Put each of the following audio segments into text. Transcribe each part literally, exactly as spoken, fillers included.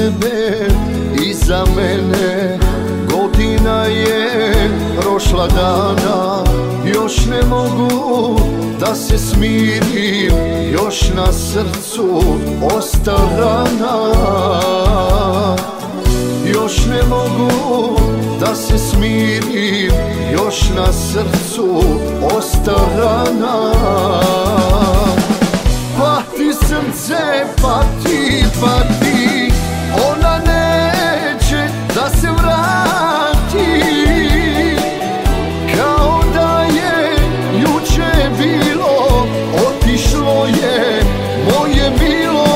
tebe i za mene. Godina je prošla dana, još ne mogu da se smirim, još na srcu osta rana. Još ne mogu da se smirim, još na srcu osta rana. Pati srce, pati, pati, ona neće da se vrati. Kao da je juče bilo, otišlo je moje milo.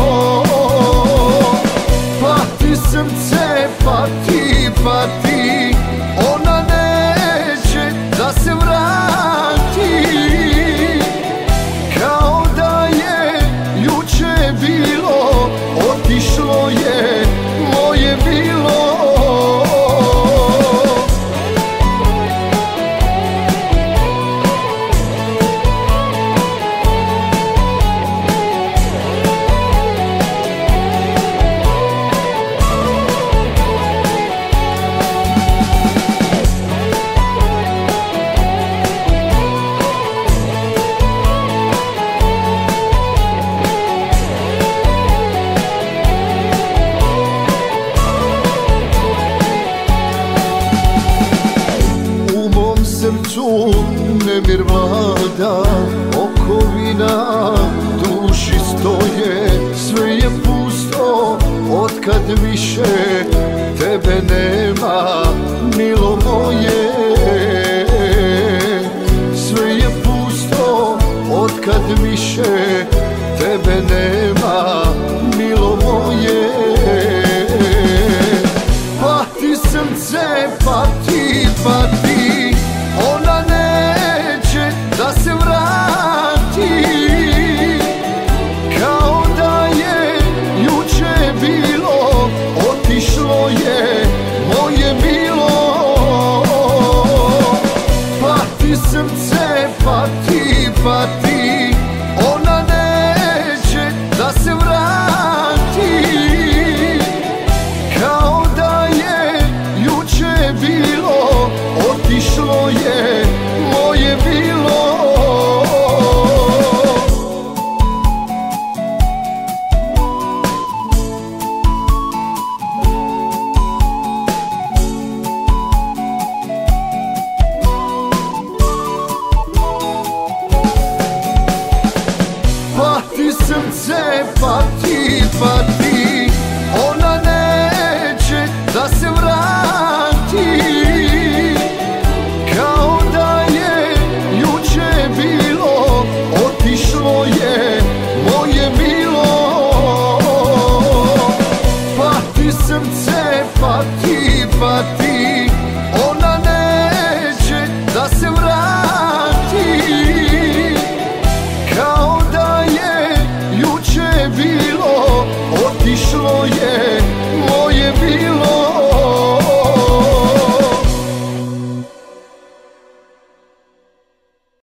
Pati srce, pati, pati, ona neće da se vrati. Kao da je juče bilo, otišlo je moje bilo. Srcu nemir vlada, okovina duši stoje. Sve je pusto otkad više tebe nema, milo moje. Sve je pusto otkad više tebe nema, milo moje. Pati srce, pati, pati, ona neće da se vrati. Kao da je juče bilo, otišlo je moje milo. Pati srce, pati, pati,